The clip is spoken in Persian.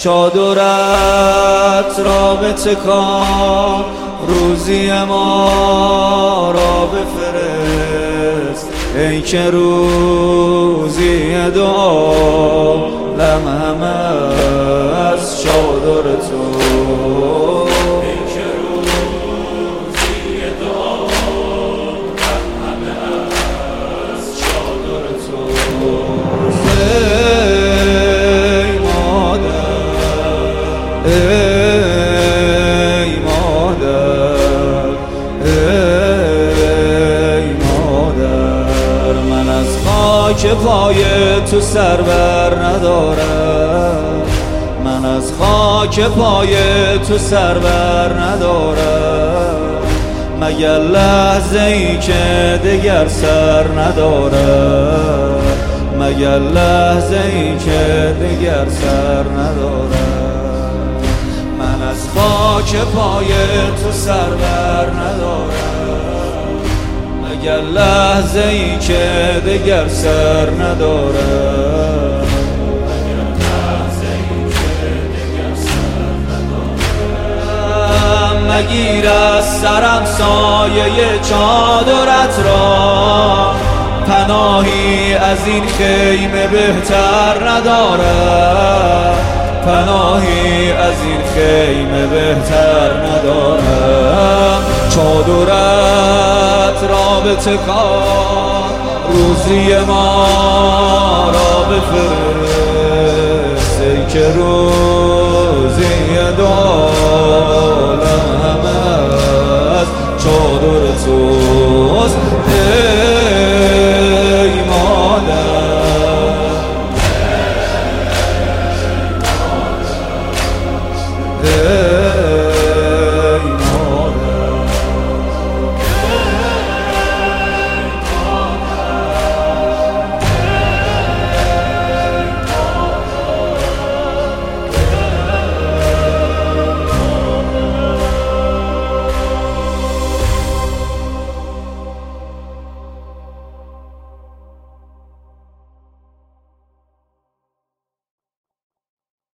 چادرت را بتکان، روزی ما را بفرست، ای که روزی دعا لمهم از چادر تو. ای مادر، ای مادر، من از خاک پای تو سر بر ندارم، من از خاک پای تو سر بر ندارم، مگر لحظه ای که دگر سر ندارم، مگر لحظه ای که دگر سر ندارم. من از خاک پای تو سر بر ندارم، مگر لحظه ای که دگر سر ندارم، مگر لحظه ای که دگر سر ندارم. مگیر از سرم سایه چادرت را، پناهی از این خیمه بهتر ندارم، پناهی از این خیمه بهتر ندارم. چادرت را بتکان، روزی ما را بفرست، ای که روزی دعا